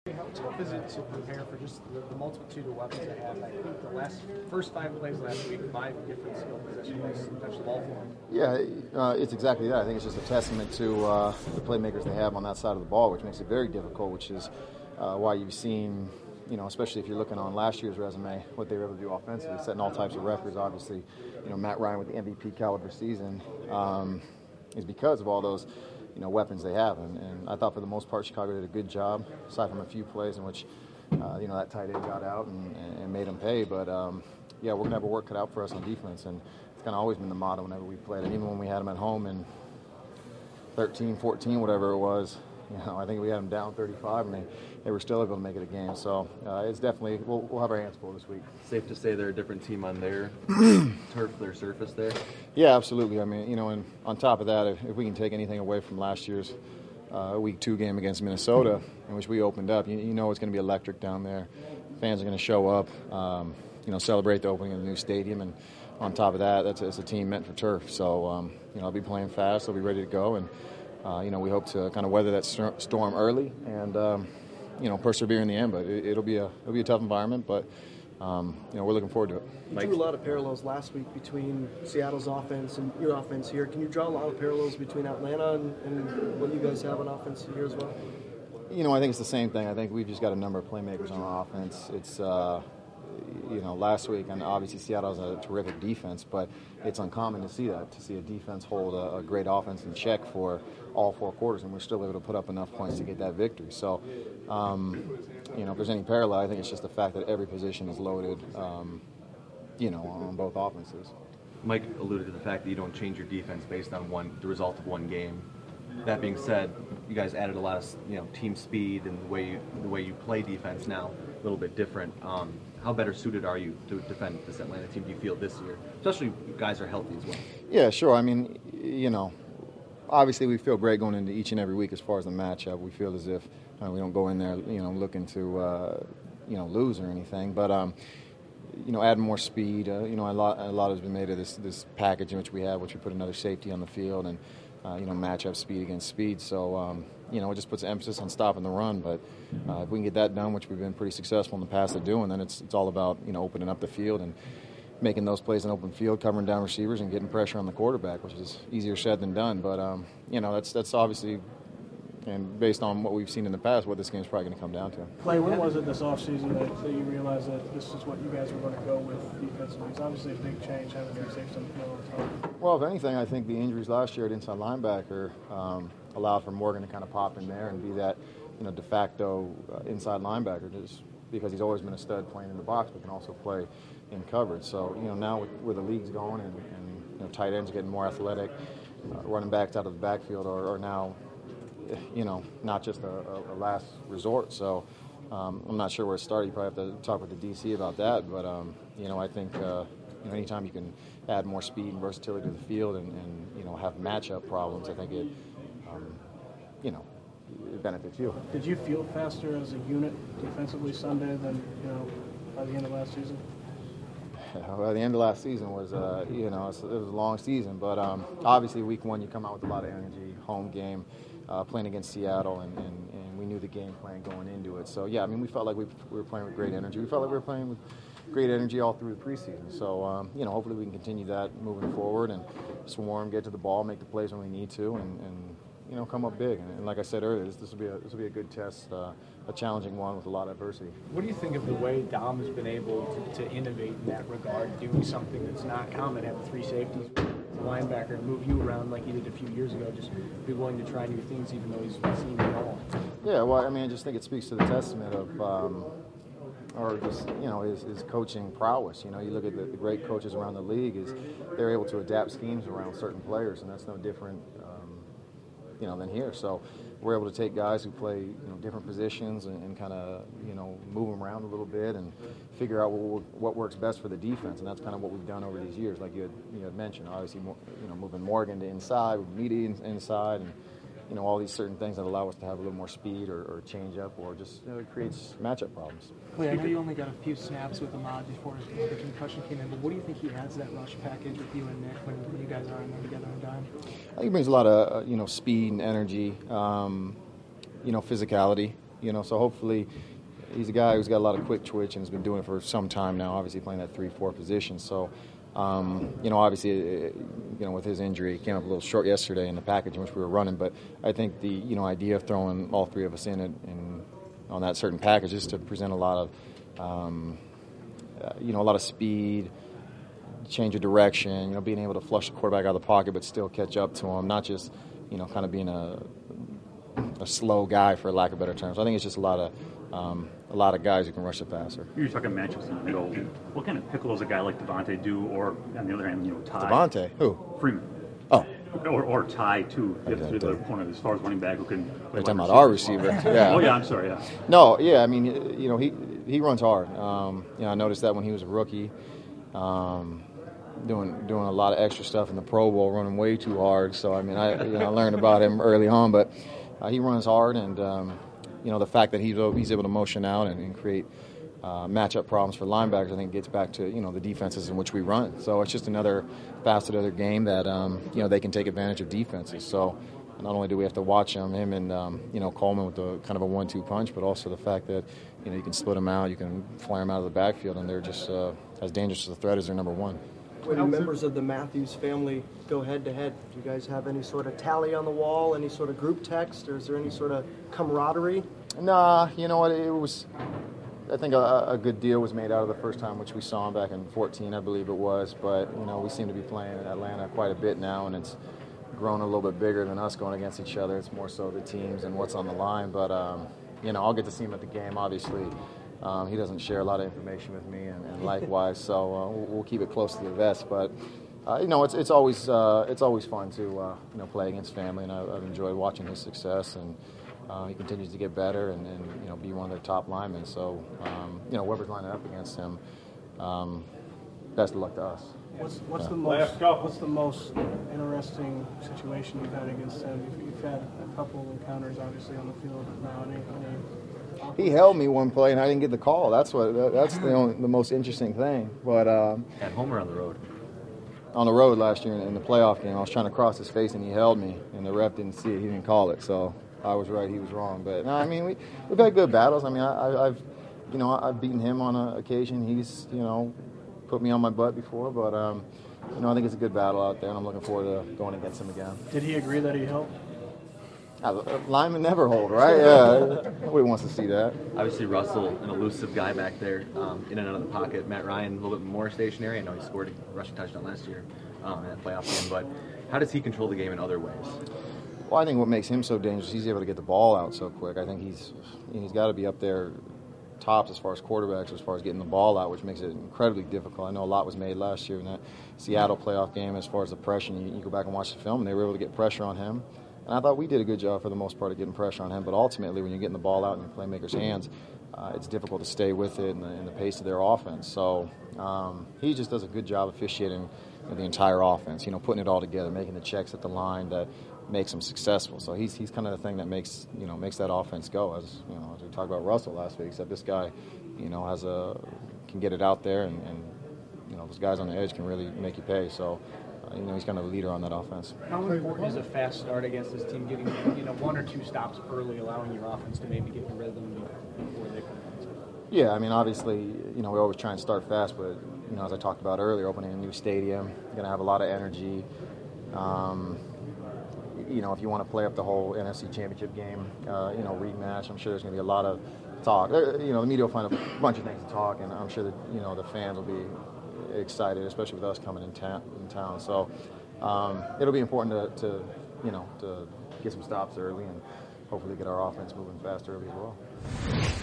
How tough is it to prepare for just the multitude of weapons they have? I think the first 5 plays last week, 5 different skill positions touched the ball for them. Yeah, it's exactly that. I think it's just a testament to the playmakers they have on that side of the ball, which makes it very difficult, which is why you've seen, especially if you're looking on last year's resume, what they were able to do offensively, setting all types of records. Obviously, Matt Ryan with the MVP caliber season is because of all those weapons they have. And I thought for the most part Chicago did a good job, aside from a few plays in which that tight end got out and made them pay. But we're going to have a work cut out for us on defense, and it's kind of always been the motto whenever we played. And even when we had them at home in 13, 14, whatever it was, I think we had them down 35, and they were still able to make it a game. So it's definitely, we'll have our hands full this week. Safe to say they're a different team on their turf, their surface there? Yeah, absolutely. I mean, and on top of that, if we can take anything away from last year's Week 2 game against Minnesota, in which we opened up, it's going to be electric down there. Fans are going to show up, celebrate the opening of the new stadium, and on top of that, it's a team meant for turf. So, I'll be playing fast, they'll be ready to go, and we hope to kind of weather that storm early and, persevere in the end. But it'll be a tough environment, but, we're looking forward to it. You drew a lot of parallels last week between Seattle's offense and your offense here. Can you draw a lot of parallels between Atlanta and what you guys have on offense here as well? I think it's the same thing. I think we've just got a number of playmakers on offense. It's last week, and obviously Seattle has a terrific defense, but it's uncommon to see a defense hold a great offense in check for all 4 quarters, and we're still able to put up enough points to get that victory. So, if there's any parallel, I think it's just the fact that every position is loaded, on both offenses. Mike alluded to the fact that you don't change your defense based on the result of one game. That being said, you guys added a lot of team speed, and the way you play defense now a little bit different. How better suited are you to defend this Atlanta team, do you feel, this year? Especially if you guys are healthy as well. Yeah, sure. I mean, obviously we feel great going into each and every week as far as the matchup. We feel as if we don't go in there, looking to, lose or anything. But, adding more speed, a lot has been made of this package in which we have, which we put another safety on the field and, match up speed against speed. So, it just puts emphasis on stopping the run. But if we can get that done, which we've been pretty successful in the past at doing, then it's all about, opening up the field and making those plays in open field, covering down receivers and getting pressure on the quarterback, which is easier said than done. But, that's obviously, and based on what we've seen in the past, what this game's probably going to come down to. Clay, when was it this offseason that you realized that this is what you guys were going to go with defensively? It's obviously a big change having your safety on the field all the time. Well, if anything, I think the injuries last year at inside linebacker allowed for Morgan to kind of pop in there and be that, de facto inside linebacker, just because he's always been a stud playing in the box, but can also play in coverage. So, now where the league's going and tight ends getting more athletic, running backs out of the backfield are now, not just a last resort. So I'm not sure where it started. You probably have to talk with the DC about that. But, I think, anytime you can add more speed and versatility to the field and have matchup problems, I think it benefits you. Did you feel faster as a unit defensively Sunday than, by the end of last season? Well, the end of last season was, it was a long season. But obviously week 1 you come out with a lot of energy, home game, playing against Seattle, and we knew the game plan going into it. So, yeah, I mean, we felt like we were playing with great energy. We felt like we were playing with great energy all through the preseason. So, hopefully we can continue that moving forward and swarm, get to the ball, make the plays when we need to, and come up big. And like I said earlier, this will be a good test, a challenging one with a lot of adversity. What do you think of the way Dom has been able to innovate in that regard, doing something that's not common, having 3 safeties, a linebacker, and move you around like he did a few years ago, just be willing to try new things even though he's seen it all? Yeah, well, I mean, I just think it speaks to the testament of his coaching prowess. You look at the great coaches around the league, is they're able to adapt schemes around certain players, and that's no different than here. So we're able to take guys who play different positions and kind of move them around a little bit and figure out what works best for the defense, and that's kind of what we've done over these years. Like you had mentioned, obviously moving Morgan to inside, Meaty inside, and all these certain things that allow us to have a little more speed or change up, or just it creates matchup problems. Clay, I know you only got a few snaps with Ahmad before the concussion came in, but what do you think he adds to that rush package with you and Nick when you guys are in there together on dime? I think he brings a lot of speed and energy, physicality. So hopefully he's a guy who's got a lot of quick twitch and has been doing it for some time now, obviously playing that 3-4 position. So, obviously, with his injury, he came up a little short yesterday in the package in which we were running. But I think the, idea of throwing all three of us in on that certain package is to present a lot of, a lot of speed, change of direction, being able to flush the quarterback out of the pocket but still catch up to him, not just, kind of being a slow guy, for lack of better terms. So I think it's just a lot of guys who can rush the passer. You're talking matchups in the middle. What kind of pickle does a guy like Devontae do, or on the other hand, Ty? Devontae? Who? Freeman. Oh. Or Ty, too, to the point as far as running back who can play. You're talking about our receiver. Yeah. Oh, yeah, I'm sorry, yeah. No, yeah, I mean, he runs hard. I noticed that when he was a rookie, doing a lot of extra stuff in the Pro Bowl, running way too hard. So, I mean, I learned about him early on, but he runs hard, and the fact that he's able to motion out and create matchup problems for linebackers, I think gets back to the defenses in which we run. So it's just another facet of their game that they can take advantage of defenses. So not only do we have to watch him and Coleman with the kind of a 1-2 punch, but also the fact that you can split them out, you can flare them out of the backfield, and they're just as dangerous as a threat as their number one. When members of the Matthews family go head-to-head, do you guys have any sort of tally on the wall, any sort of group text, or is there any sort of camaraderie? Nah, you know what, it was, I think a good deal was made out of the first time, which we saw him back in 2014, I believe it was, but, we seem to be playing in Atlanta quite a bit now, and it's grown a little bit bigger than us going against each other. It's more so the teams and what's on the line, but, I'll get to see him at the game, obviously. He doesn't share a lot of information with me, and likewise. So we'll keep it close to the vest. But it's always fun to play against family, and I've enjoyed watching his success, and he continues to get better and be one of their top linemen. So whoever's lining up against him, best of luck to us. What's the most interesting situation you've had against him? You've had a couple of encounters, obviously, on the field now. He held me one play, and I didn't get the call. That's the most interesting thing. But at home or on the road? On the road last year in the playoff game, I was trying to cross his face, and he held me, and the ref didn't see it. He didn't call it, so I was right. He was wrong. But no, I mean, we've had good battles. I mean, I've beaten him on an occasion. He's put me on my butt before, but I think it's a good battle out there, and I'm looking forward to going against him again. Did he agree that he helped? Linemen never hold, right? Yeah, nobody wants to see that. Obviously, Russell, an elusive guy back there, in and out of the pocket. Matt Ryan, a little bit more stationary. I know he scored a rushing touchdown last year in that playoff game, but how does he control the game in other ways? Well, I think what makes him so dangerous, he's able to get the ball out so quick. I think he's got to be up there tops as far as quarterbacks, as far as getting the ball out, which makes it incredibly difficult. I know a lot was made last year in that Seattle playoff game as far as the pressure. You go back and watch the film, and they were able to get pressure on him. And I thought we did a good job for the most part of getting pressure on him. But ultimately, when you're getting the ball out in your playmakers' hands, it's difficult to stay with it in the pace of their offense. So he just does a good job officiating the entire offense, putting it all together, making the checks at the line that makes him successful. So he's kind of the thing that makes that offense go. As we talked about Russell last week, except this guy, can get it out there, and those guys on the edge can really make you pay. So. He's kind of a leader on that offense. How important is a fast start against this team, getting 1 or 2 stops early, allowing your offense to maybe get in rhythm before they come in? Yeah, I mean, obviously, we always try and start fast, but, as I talked about earlier, opening a new stadium, you're going to have a lot of energy. If you want to play up the whole NFC Championship game, rematch, I'm sure there's going to be a lot of talk. The media will find a bunch of things to talk, and I'm sure that, the fans will be excited, especially with us coming in town. So it'll be important to get some stops early and hopefully get our offense moving fast early as well.